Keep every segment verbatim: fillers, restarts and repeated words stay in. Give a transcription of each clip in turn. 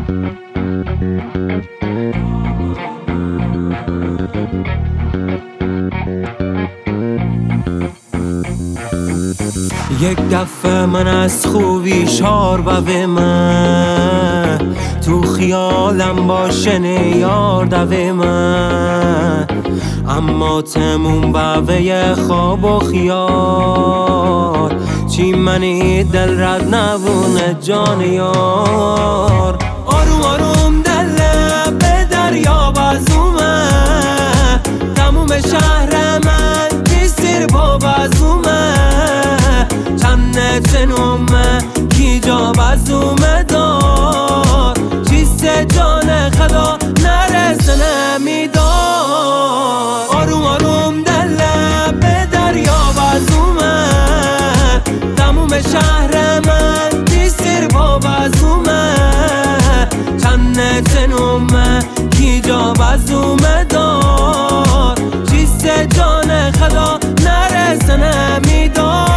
یک دفعه من از خوبی شار بوه من تو خیالم باشنه یار دوه من، اما تمون بوه خواب و خیال چی منی دل رد نبونه جان یار. آروم آروم دل به دریا بازومه، تموم شهر من کسیر با بازومه، چند تنومه کی جا بازومه دار، چیست جان خدا نرسه نمیدار. آروم آروم دل به دریا بازومه، تموم شهر من کسیر با بازومه، چند تنومه کی جا بازومه دار، چیست جان خدا نرسه نمیدار.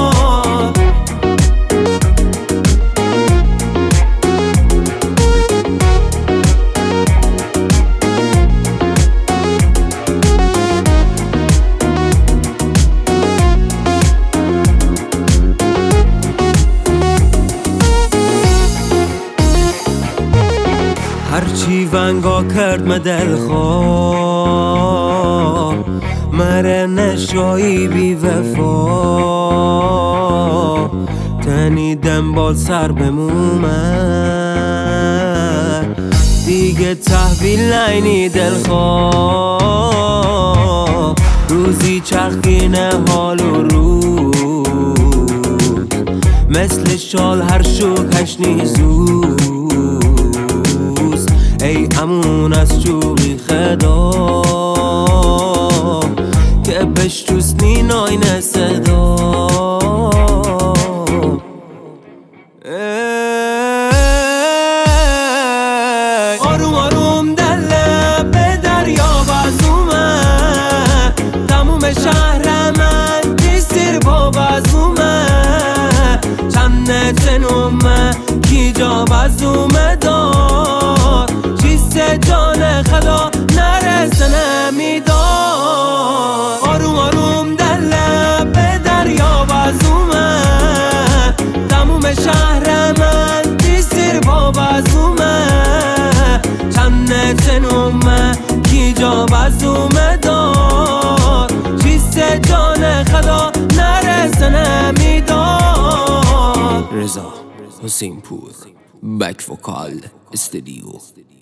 هرچی ونگا کرد ما دل خواه، مره نشایی بی وفا، تنی دنبال سر بمومه دیگه تحویل نینی دل خواه، روزی چرخینه حال و روز مثل شال هر شوکش نیزوز، ای امون از چوبی خدا که بشتوسنی ناین صدا. آروم آروم دل به دریا بازومه، تموم شهر من کسیر با بازومه، چند تنومه کی جا بازومه دار، چیست جان خدا نرسه نمیدار. آروم آروم دل به دریا بازومه، تموم شهر من کسیر با بازومه، چند تنومه کی جا بازومه دار، چیست جان خدا نرسه نمیدار. رضا حسین پور، بک وکال استودیو.